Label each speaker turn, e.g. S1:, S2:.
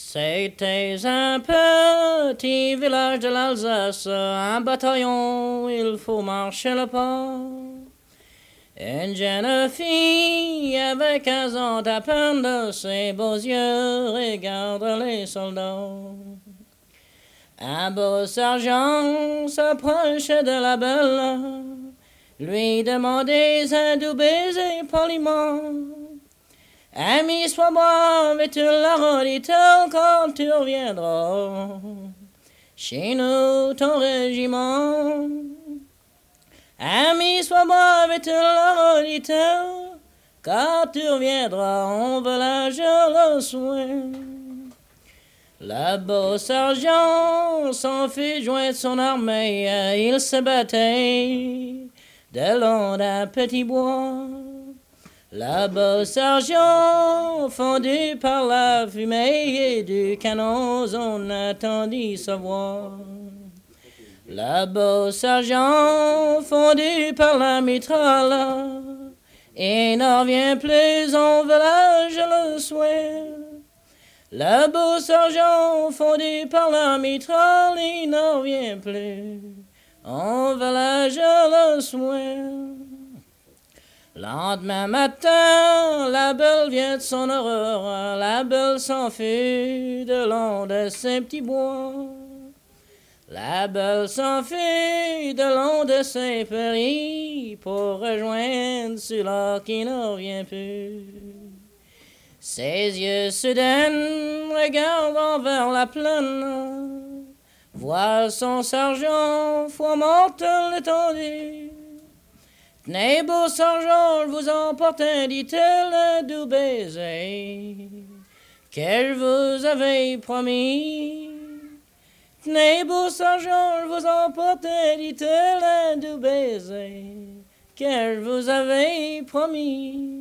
S1: C'était un petit village de l'Alsace, un bataillon, il faut marcher le pas. Une jeune fille avec 15 ans à peine de ses beaux yeux regarde les soldats. Un beau sergent s'approchait de la belle, lui demandait un doux baiser poliment. Ami, sois brave et tu la redis-elle quand tu reviendras chez nous, ton régiment. Ami, sois brave et tu la redis-elle quand tu reviendras, on veut la le soin. Le beau sergent s'en fut joindre son armée, il se battait de long d'un petit bois. Le beau sergent, fondu par la fumée du canon, on attendit sa voix. Le beau sergent, fondu par la mitraille, il n'en revient plus, on veut l'âge le soin. Le beau sergent, fondu par la mitraille, il n'en revient plus, on veut l'âge le soin. Lendemain matin, la belle vient de son aurore, la belle s'enfuit de long de ses petits bois. La belle s'enfuit de long de ses prairies pour rejoindre celui-là qui ne revient plus. Ses yeux soudains regardant vers la plaine, voit son sergent, foi morte l'étendue. Tenez, beau sergent, je vous emporte, dit-elle, un doux baiser que je vous avais promis. Tenez, beau sergent, je vous emporte, dit-elle, un doux baiser que je vous avais promis.